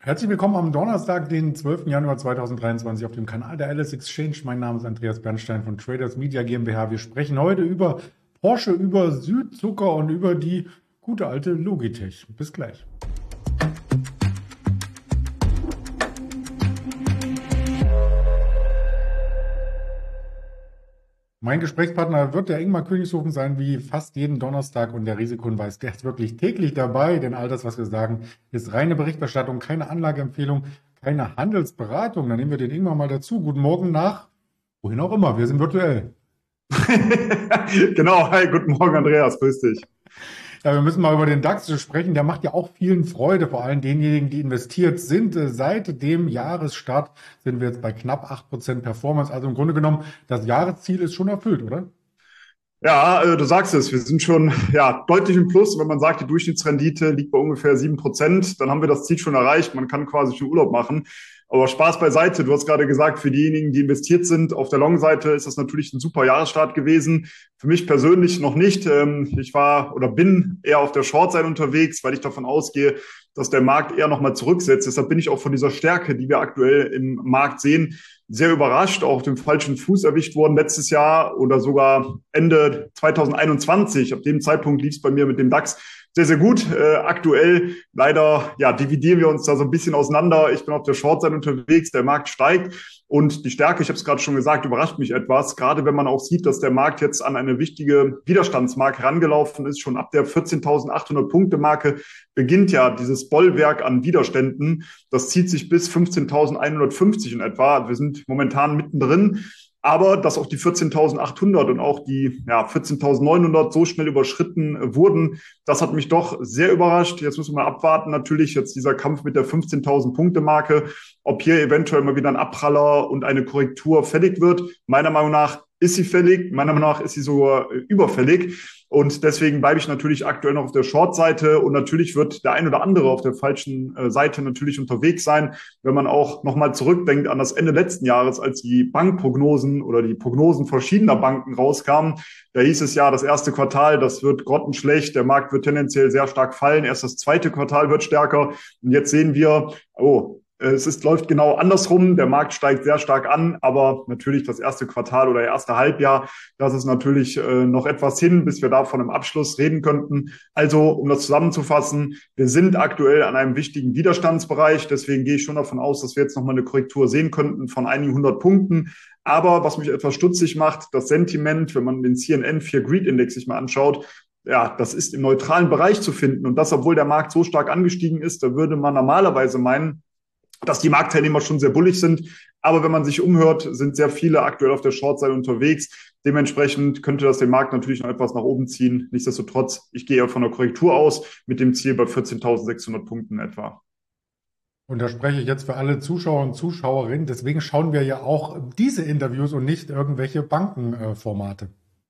Herzlich willkommen am Donnerstag, den 12. Januar 2023 auf dem Kanal der Alice Exchange. Mein Name ist Andreas Bernstein von Traders Media GmbH. Wir sprechen heute über Porsche, über Südzucker und über die gute alte Logitech. Bis gleich. Mein Gesprächspartner wird der Ingmar Königshofen sein, wie fast jeden Donnerstag. Und der Risikohinweis, der ist wirklich täglich dabei. Denn all das, was wir sagen, ist reine Berichterstattung, keine Anlageempfehlung, keine Handelsberatung. Dann nehmen wir den Ingmar mal dazu. Guten Morgen nach, wohin auch immer. Wir sind virtuell. Genau, hi, guten Morgen, Andreas, grüß dich. Ja, wir müssen mal über den DAX sprechen. Der macht ja auch vielen Freude, vor allem denjenigen, die investiert sind. Seit dem Jahresstart sind wir jetzt bei knapp 8% Performance. Also im Grunde genommen, das Jahresziel ist schon erfüllt, oder? Ja, du sagst es, wir sind schon deutlich im Plus. Wenn man sagt, die Durchschnittsrendite liegt bei ungefähr 7%, dann haben wir das Ziel schon erreicht. Man kann quasi schon Urlaub machen. Aber Spaß beiseite. Du hast gerade gesagt, für diejenigen, die investiert sind, auf der Long-Seite ist das natürlich ein super Jahresstart gewesen. Für mich persönlich noch nicht. Ich war oder bin eher auf der Short-Seite unterwegs, weil ich davon ausgehe, dass der Markt eher nochmal zurücksetzt. Deshalb bin ich auch von dieser Stärke, die wir aktuell im Markt sehen, sehr überrascht, auch auf dem falschen Fuß erwischt worden letztes Jahr oder sogar Ende 2021. Ab dem Zeitpunkt lief es bei mir mit dem DAX sehr, sehr gut. Aktuell leider dividieren wir uns da so ein bisschen auseinander. Ich bin auf der Short-Seite unterwegs, der Markt steigt und die Stärke, ich habe es gerade schon gesagt, überrascht mich etwas. Gerade wenn man auch sieht, dass der Markt jetzt an eine wichtige Widerstandsmarke herangelaufen ist, schon ab der 14.800 Punkte Marke beginnt ja dieses Bollwerk an Widerständen. Das zieht sich bis 15.150 in etwa. Wir sind momentan mittendrin. Aber dass auch die 14.800 und auch die 14.900 so schnell überschritten wurden, das hat mich doch sehr überrascht. Jetzt müssen wir mal abwarten, natürlich jetzt dieser Kampf mit der 15.000 Punkte Marke, ob hier eventuell mal wieder ein Abpraller und eine Korrektur fällig wird. Meiner Meinung nach ist sie fällig, meiner Meinung nach ist sie sogar überfällig. Und deswegen bleibe ich natürlich aktuell noch auf der Short-Seite und natürlich wird der ein oder andere auf der falschen Seite natürlich unterwegs sein, wenn man auch nochmal zurückdenkt an das Ende letzten Jahres, als die Bankprognosen oder die Prognosen verschiedener Banken rauskamen. Da hieß es ja, das erste Quartal, das wird grottenschlecht, der Markt wird tendenziell sehr stark fallen, erst das zweite Quartal wird stärker und jetzt sehen wir, läuft genau andersrum. Der Markt steigt sehr stark an, aber natürlich das erste Quartal oder erste Halbjahr, das ist natürlich noch etwas hin, bis wir da von einem Abschluss reden könnten. Also, um das zusammenzufassen, wir sind aktuell an einem wichtigen Widerstandsbereich. Deswegen gehe ich schon davon aus, dass wir jetzt nochmal eine Korrektur sehen könnten von einigen 100 Punkten. Aber was mich etwas stutzig macht, das Sentiment, wenn man den CNN Fear Greed Index sich mal anschaut, ja, das ist im neutralen Bereich zu finden. Und das, obwohl der Markt so stark angestiegen ist, da würde man normalerweise meinen, dass die Marktteilnehmer schon sehr bullig sind. Aber wenn man sich umhört, sind sehr viele aktuell auf der Short-Seite unterwegs. Dementsprechend könnte das den Markt natürlich noch etwas nach oben ziehen. Nichtsdestotrotz, ich gehe von einer Korrektur aus mit dem Ziel bei 14.600 Punkten etwa. Und da spreche ich jetzt für alle Zuschauer und Zuschauerinnen. Deswegen schauen wir ja auch diese Interviews und nicht irgendwelche Bankenformate.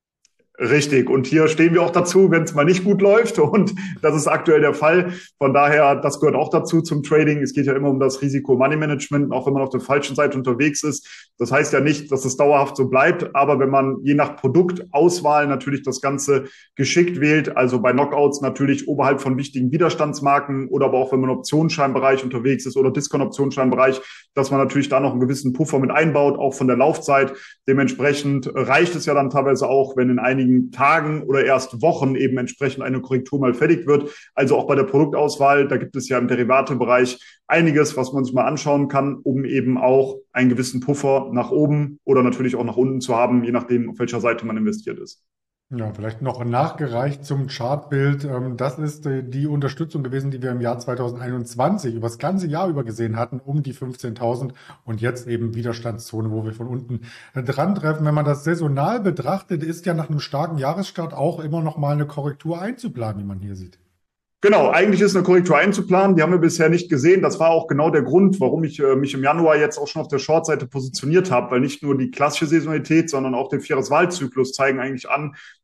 Richtig. Und hier stehen wir auch dazu, wenn es mal nicht gut läuft. Und das ist aktuell der Fall. Von daher, das gehört auch dazu zum Trading. Es geht ja immer um das Risiko-Money-Management, auch wenn man auf der falschen Seite unterwegs ist. Das heißt ja nicht, dass es dauerhaft so bleibt. Aber wenn man je nach Produktauswahl natürlich das Ganze geschickt wählt, also bei Knockouts natürlich oberhalb von wichtigen Widerstandsmarken oder aber auch wenn man im Optionsscheinbereich unterwegs ist oder Discount-Optionsscheinbereich, dass man natürlich da noch einen gewissen Puffer mit einbaut, auch von der Laufzeit. Dementsprechend reicht es ja dann teilweise auch, wenn in einigen Tagen oder erst Wochen eben entsprechend eine Korrektur mal fertig wird. Also auch bei der Produktauswahl, da gibt es ja im Derivatebereich einiges, was man sich mal anschauen kann, um eben auch einen gewissen Puffer nach oben oder natürlich auch nach unten zu haben, je nachdem, auf welcher Seite man investiert ist. Ja, vielleicht noch nachgereicht zum Chartbild. Das ist die Unterstützung gewesen, die wir im Jahr 2021 über das ganze Jahr über gesehen hatten, um die 15.000 und jetzt eben Widerstandszone, wo wir von unten dran treffen. Wenn man das saisonal betrachtet, ist ja nach einem starken Jahresstart auch immer noch mal eine Korrektur einzuplanen, wie man hier sieht. Genau, eigentlich ist eine Korrektur einzuplanen. Die haben wir bisher nicht gesehen. Das war auch genau der Grund, warum ich mich im Januar jetzt auch schon auf der Short-Seite positioniert habe, weil nicht nur die klassische Saisonalität, sondern auch der Vierjahreswahlzyklus zeigen eigentlich an,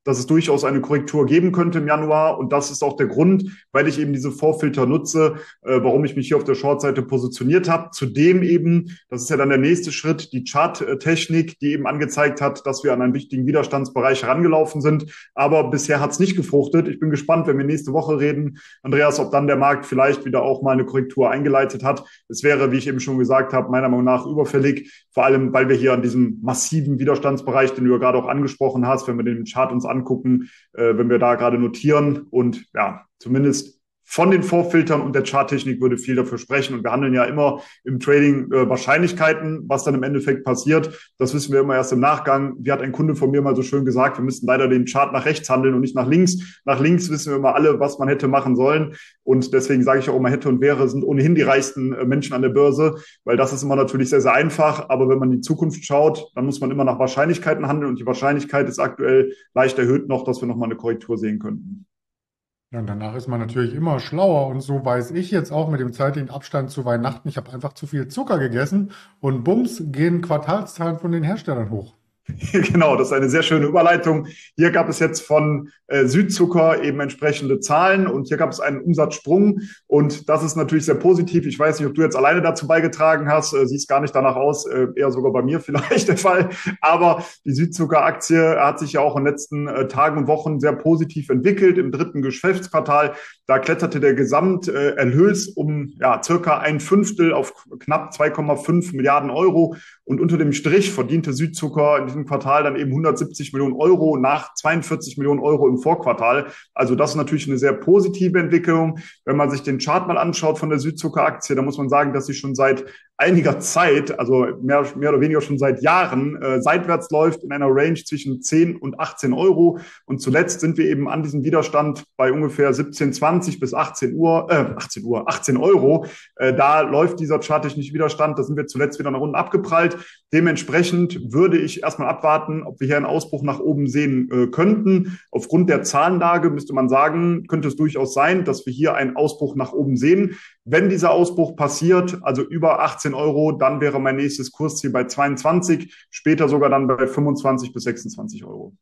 dass es durchaus eine Korrektur geben könnte im Januar. Und das ist auch der Grund, weil ich eben diese Vorfilter nutze, warum ich mich hier auf der Short-Seite positioniert habe. Zudem eben, das ist ja dann der nächste Schritt, die Chart-Technik, die eben angezeigt hat, dass wir an einen wichtigen Widerstandsbereich herangelaufen sind. Aber bisher hat es nicht gefruchtet. Ich bin gespannt, wenn wir nächste Woche reden, Andreas, ob dann der Markt vielleicht wieder auch mal eine Korrektur eingeleitet hat. Es wäre, wie ich eben schon gesagt habe, meiner Meinung nach überfällig, vor allem, weil wir hier an diesem massiven Widerstandsbereich, den du ja gerade auch angesprochen hast, wenn wir den Chart uns angucken, wenn wir da gerade notieren und ja, zumindest von den Vorfiltern und der Charttechnik würde viel dafür sprechen. Und wir handeln ja immer im Trading Wahrscheinlichkeiten, was dann im Endeffekt passiert. Das wissen wir immer erst im Nachgang. Wie hat ein Kunde von mir mal so schön gesagt, wir müssten leider den Chart nach rechts handeln und nicht nach links. Nach links wissen wir immer alle, was man hätte machen sollen. Und deswegen sage ich auch immer, hätte und wäre sind ohnehin die reichsten Menschen an der Börse, weil das ist immer natürlich sehr, sehr einfach. Aber wenn man in die Zukunft schaut, dann muss man immer nach Wahrscheinlichkeiten handeln. Und die Wahrscheinlichkeit ist aktuell leicht erhöht noch, dass wir nochmal eine Korrektur sehen könnten. Ja, und danach ist man natürlich immer schlauer. Und so weiß ich jetzt auch mit dem zeitlichen Abstand zu Weihnachten, ich habe einfach zu viel Zucker gegessen und bums gehen Quartalszahlen von den Herstellern hoch. Genau, das ist eine sehr schöne Überleitung. Hier gab es jetzt von Südzucker eben entsprechende Zahlen und hier gab es einen Umsatzsprung und das ist natürlich sehr positiv. Ich weiß nicht, ob du jetzt alleine dazu beigetragen hast, siehst gar nicht danach aus, eher sogar bei mir vielleicht der Fall, aber die Südzucker-Aktie hat sich ja auch in den letzten Tagen und Wochen sehr positiv entwickelt. Im dritten Geschäftsquartal, da kletterte der Gesamterlös um ja, circa ein Fünftel auf knapp 2,5 Milliarden Euro und unter dem Strich verdiente Südzucker in diesem Quartal dann eben 170 Millionen Euro nach 42 Millionen Euro im Vorquartal. Also das ist natürlich eine sehr positive Entwicklung. Wenn man sich den Chart mal anschaut von der Südzucker-Aktie, dann muss man sagen, dass sie schon seit einiger Zeit, also mehr oder weniger schon seit Jahren, seitwärts läuft in einer Range zwischen 10 und 18 Euro. Und zuletzt sind wir eben an diesem Widerstand bei ungefähr 17,20 bis 18 Euro. Da läuft dieser charttechnische Widerstand. Da sind wir zuletzt wieder nach unten abgeprallt. Dementsprechend würde ich erstmal abwarten, ob wir hier einen Ausbruch nach oben sehen könnten. Aufgrund der Zahlenlage müsste man sagen, könnte es durchaus sein, dass wir hier einen Ausbruch nach oben sehen. Wenn dieser Ausbruch passiert, also über 18 Euro, dann wäre mein nächstes Kursziel bei 22, später sogar dann bei 25 bis 26 Euro.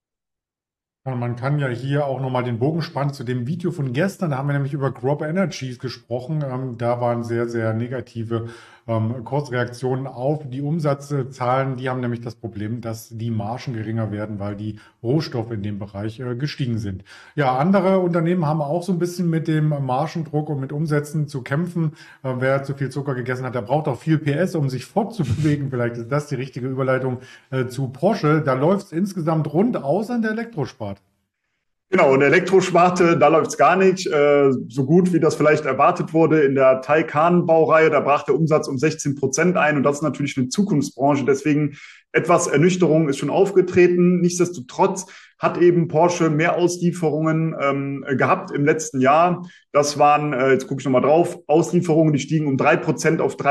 Und man kann ja hier auch nochmal den Bogen spannen zu dem Video von gestern. Da haben wir nämlich über Growth Energies gesprochen. Da waren sehr, sehr negative Kursreaktionen auf die Umsatzzahlen. Die haben nämlich das Problem, dass die Margen geringer werden, weil die Rohstoffe in dem Bereich gestiegen sind. Ja, andere Unternehmen haben auch so ein bisschen mit dem Margendruck und mit Umsätzen zu kämpfen. Wer zu viel Zucker gegessen hat, der braucht auch viel PS, um sich fortzubewegen. Vielleicht ist das die richtige Überleitung zu Porsche. Da läuft es insgesamt rund, außer in der Elektrosparte. Genau, in der Elektrosparte, da läuft's gar nicht. So gut, wie das vielleicht erwartet wurde. In der Taycan-Baureihe, da brach der Umsatz um 16% ein. Und das ist natürlich eine Zukunftsbranche. Deswegen etwas Ernüchterung ist schon aufgetreten. Nichtsdestotrotz hat eben Porsche mehr Auslieferungen gehabt im letzten Jahr. Das waren, jetzt gucke ich nochmal drauf, Auslieferungen, die stiegen um 3% auf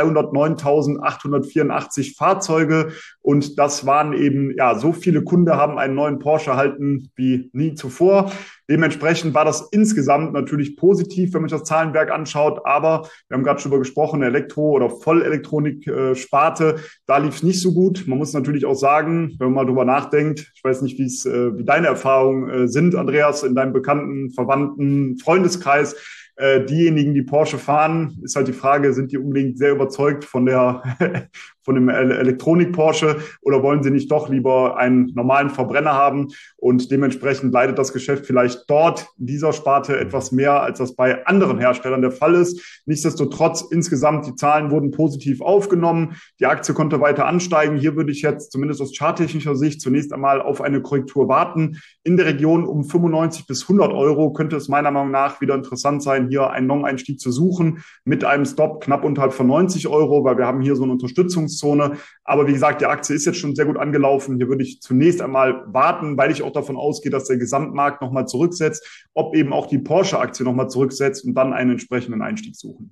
309.884 Fahrzeuge. Und das waren eben, ja, so viele Kunden haben einen neuen Porsche erhalten wie nie zuvor. Dementsprechend war das insgesamt natürlich positiv, wenn man sich das Zahlenwerk anschaut. Aber wir haben gerade schon darüber gesprochen, Elektro- oder Vollelektronik-Sparte, da lief es nicht so gut. Man muss natürlich auch sagen, wenn man mal drüber nachdenkt, ich weiß nicht, wie deine Erfahrungen sind, Andreas, in deinem bekannten, verwandten Freundeskreis. Diejenigen, die Porsche fahren, ist halt die Frage, sind die unbedingt sehr überzeugt von von dem Elektronik-Porsche oder wollen sie nicht doch lieber einen normalen Verbrenner haben? Und dementsprechend leidet das Geschäft vielleicht dort in dieser Sparte etwas mehr, als das bei anderen Herstellern der Fall ist. Nichtsdestotrotz, insgesamt, die Zahlen wurden positiv aufgenommen. Die Aktie konnte weiter ansteigen. Hier würde ich jetzt zumindest aus charttechnischer Sicht zunächst einmal auf eine Korrektur warten. In der Region um 95 bis 100 Euro könnte es meiner Meinung nach wieder interessant sein, hier einen Long-Einstieg zu suchen mit einem Stop knapp unterhalb von 90 Euro, weil wir haben hier so eine Unterstützungszone. Aber wie gesagt, die Aktie ist jetzt schon sehr gut angelaufen. Hier würde ich zunächst einmal warten, weil ich auch davon ausgehe, dass der Gesamtmarkt nochmal zurücksetzt, ob eben auch die Porsche-Aktie nochmal zurücksetzt und dann einen entsprechenden Einstieg suchen.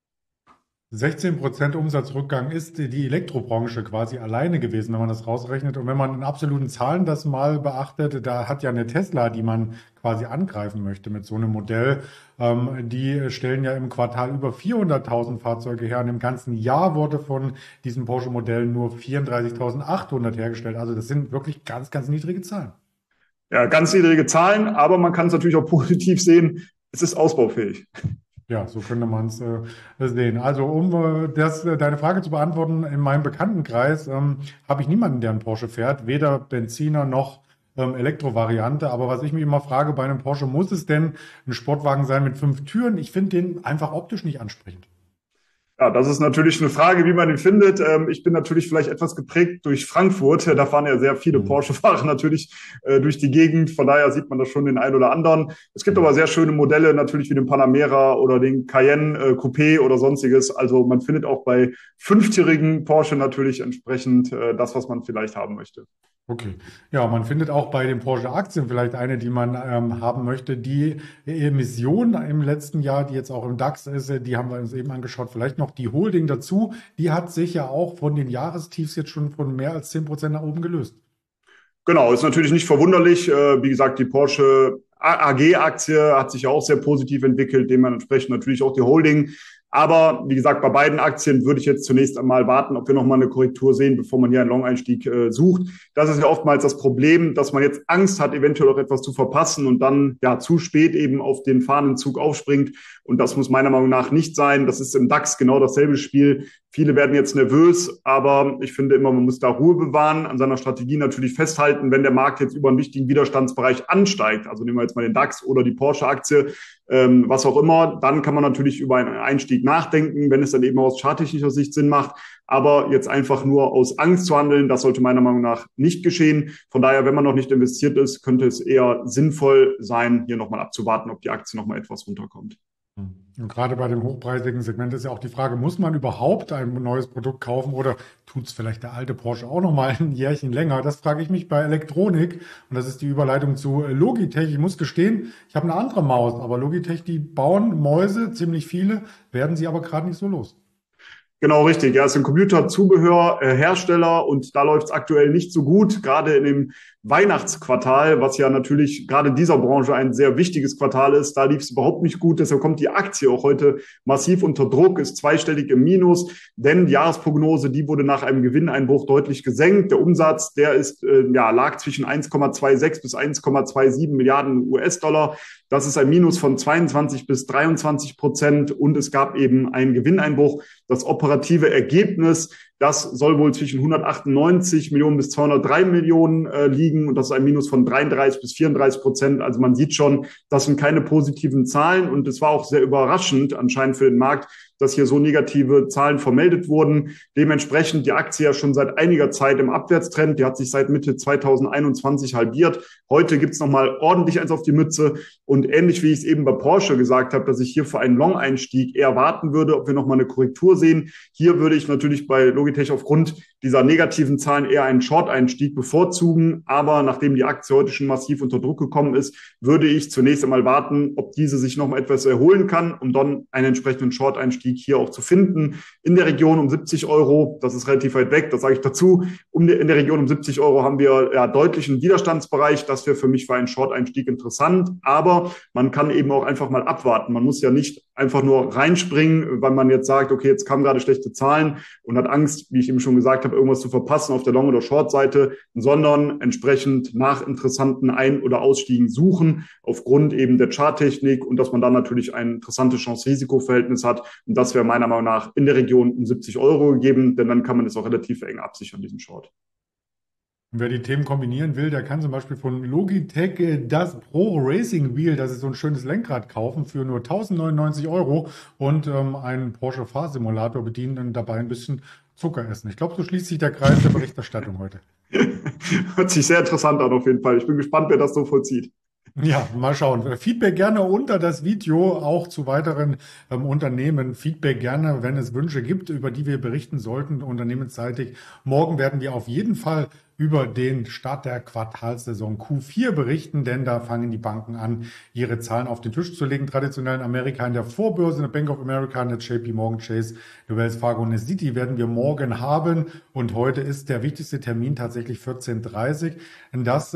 16% Umsatzrückgang ist die Elektrobranche quasi alleine gewesen, wenn man das rausrechnet. Und wenn man in absoluten Zahlen das mal beachtet, da hat ja eine Tesla, die man quasi angreifen möchte mit so einem Modell, die stellen ja im Quartal über 400.000 Fahrzeuge her. Und im ganzen Jahr wurde von diesem Porsche-Modell nur 34.800 hergestellt. Also das sind wirklich ganz, ganz niedrige Zahlen. Ja, ganz niedrige Zahlen, aber man kann es natürlich auch positiv sehen. Es ist ausbaufähig. Ja, so könnte man es sehen. Also um deine Frage zu beantworten, in meinem Bekanntenkreis habe ich niemanden, der einen Porsche fährt, weder Benziner noch Elektrovariante. Aber was ich mich immer frage bei einem Porsche, muss es denn ein Sportwagen sein mit 5 Türen? Ich finde den einfach optisch nicht ansprechend. Ja, das ist natürlich eine Frage, wie man ihn findet. Ich bin natürlich vielleicht etwas geprägt durch Frankfurt. Da fahren ja sehr viele Mhm. Porsche-Fahrer natürlich durch die Gegend. Von daher sieht man da schon den einen oder anderen. Es gibt aber Mhm. sehr schöne Modelle, natürlich wie den Panamera oder den Cayenne Coupé oder sonstiges. Also man findet auch bei fünftürigen Porsche natürlich entsprechend das, was man vielleicht haben möchte. Okay. Ja, man findet auch bei den Porsche-Aktien vielleicht eine, die man haben möchte. Die Emission im letzten Jahr, die jetzt auch im DAX ist, die haben wir uns eben angeschaut. Vielleicht noch die Holding dazu. Die hat sich ja auch von den Jahrestiefs jetzt schon von mehr als 10% nach oben gelöst. Genau, ist natürlich nicht verwunderlich. Wie gesagt, die Porsche AG-Aktie hat sich ja auch sehr positiv entwickelt, dementsprechend natürlich auch die Holding. Aber wie gesagt, bei beiden Aktien würde ich jetzt zunächst einmal warten, ob wir nochmal eine Korrektur sehen, bevor man hier einen Long-Einstieg sucht. Das ist ja oftmals das Problem, dass man jetzt Angst hat, eventuell auch etwas zu verpassen und dann ja zu spät eben auf den Fahnenzug aufspringt. Und das muss meiner Meinung nach nicht sein. Das ist im DAX genau dasselbe Spiel. Viele werden jetzt nervös, aber ich finde immer, man muss da Ruhe bewahren, an seiner Strategie natürlich festhalten, wenn der Markt jetzt über einen wichtigen Widerstandsbereich ansteigt. Also nehmen wir jetzt mal den DAX oder die Porsche-Aktie, was auch immer, dann kann man natürlich über einen Einstieg nachdenken, wenn es dann eben aus charttechnischer Sicht Sinn macht. Aber jetzt einfach nur aus Angst zu handeln, das sollte meiner Meinung nach nicht geschehen. Von daher, wenn man noch nicht investiert ist, könnte es eher sinnvoll sein, hier nochmal abzuwarten, ob die Aktie nochmal etwas runterkommt. Und gerade bei dem hochpreisigen Segment ist ja auch die Frage, muss man überhaupt ein neues Produkt kaufen oder tut es vielleicht der alte Porsche auch noch mal ein Jährchen länger? Das frage ich mich bei Elektronik und das ist die Überleitung zu Logitech. Ich muss gestehen, ich habe eine andere Maus, aber Logitech, die bauen Mäuse, ziemlich viele, werden sie aber gerade nicht so los. Genau, richtig. Ja, es ist ein Computerzubehörhersteller und da läuft es aktuell nicht so gut, gerade in dem Weihnachtsquartal, was ja natürlich gerade in dieser Branche ein sehr wichtiges Quartal ist. Da lief es überhaupt nicht gut. Deshalb kommt die Aktie auch heute massiv unter Druck, ist zweistellig im Minus, denn die Jahresprognose, die wurde nach einem Gewinneinbruch deutlich gesenkt. Der Umsatz, der ist, ja, lag zwischen 1,26 bis 1,27 Milliarden US-Dollar. Das ist ein Minus von 22 bis 23% und es gab eben einen Gewinneinbruch. Das operative Ergebnis, das soll wohl zwischen 198 Millionen bis 203 Millionen liegen und das ist ein Minus von 33 bis 34%. Also man sieht schon, das sind keine positiven Zahlen und es war auch sehr überraschend anscheinend für den Markt, dass hier so negative Zahlen vermeldet wurden. Dementsprechend die Aktie ja schon seit einiger Zeit im Abwärtstrend. Die hat sich seit Mitte 2021 halbiert. Heute gibt's nochmal ordentlich eins auf die Mütze. Und ähnlich wie ich es eben bei Porsche gesagt habe, dass ich hier für einen Long-Einstieg eher warten würde, ob wir nochmal eine Korrektur sehen. Hier würde ich natürlich bei Logitech aufgrund dieser negativen Zahlen eher einen Short-Einstieg bevorzugen. Aber nachdem die Aktie heute schon massiv unter Druck gekommen ist, würde ich zunächst einmal warten, ob diese sich nochmal etwas erholen kann, um dann einen entsprechenden Short-Einstieg hier auch zu finden. In der Region um 70 Euro, das ist relativ weit weg, das sage ich dazu. In der Region um 70 Euro haben wir ja deutlichen Widerstandsbereich. Das wäre für mich für einen Short-Einstieg interessant. Aber man kann eben auch einfach mal abwarten. Man muss ja nicht einfach nur reinspringen, weil man jetzt sagt, okay, jetzt kamen gerade schlechte Zahlen und hat Angst, wie ich eben schon gesagt habe, irgendwas zu verpassen auf der Long- oder Short-Seite, sondern entsprechend nach interessanten Ein- oder Ausstiegen suchen, aufgrund eben der Charttechnik und dass man dann natürlich ein interessantes Chance-Risiko-Verhältnis hat. Und das wäre meiner Meinung nach in der Region um 70 Euro gegeben, denn dann kann man es auch relativ eng absichern, diesen Short. Und wer die Themen kombinieren will, der kann zum Beispiel von Logitech das Pro Racing Wheel, das ist so ein schönes Lenkrad, kaufen für nur 1099 Euro und einen Porsche Fahrsimulator bedienen und dabei ein bisschen Zucker essen. Ich glaube, so schließt sich der Kreis der Berichterstattung heute. Hört sich sehr interessant an auf jeden Fall. Ich bin gespannt, wer das so vollzieht. Ja, mal schauen. Feedback gerne unter das Video, auch zu weiteren Unternehmen. Feedback gerne, wenn es Wünsche gibt, über die wir berichten sollten, unternehmensseitig. Morgen werden wir auf jeden Fall über den Start der Quartalssaison Q4 berichten, denn da fangen die Banken an, ihre Zahlen auf den Tisch zu legen. Traditionell in Amerika in der Vorbörse, in der Bank of America, in der JP Morgan Chase, der Wells Fargo und der Citi werden wir morgen haben. Und heute ist der wichtigste Termin tatsächlich 14:30 Uhr. Das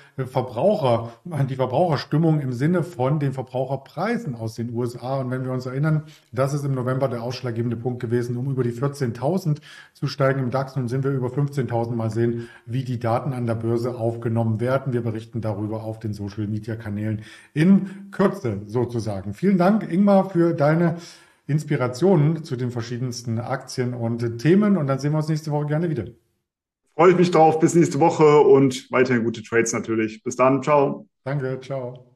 die Verbraucherstimmung im Sinne von den Verbraucherpreisen aus den USA. Und wenn wir uns erinnern, das ist im November der ausschlaggebende Punkt gewesen, um über die 14.000 zu steigen im DAX. Nun sind wir über 15.000. Mal sehen, wie die Daten an der Börse aufgenommen werden. Wir berichten darüber auf den Social-Media-Kanälen in Kürze sozusagen. Vielen Dank, Ingmar, für deine Inspirationen zu den verschiedensten Aktien und Themen. Und dann sehen wir uns nächste Woche gerne wieder. Freue ich mich drauf. Bis nächste Woche und weiterhin gute Trades natürlich. Bis dann. Ciao. Danke, ciao.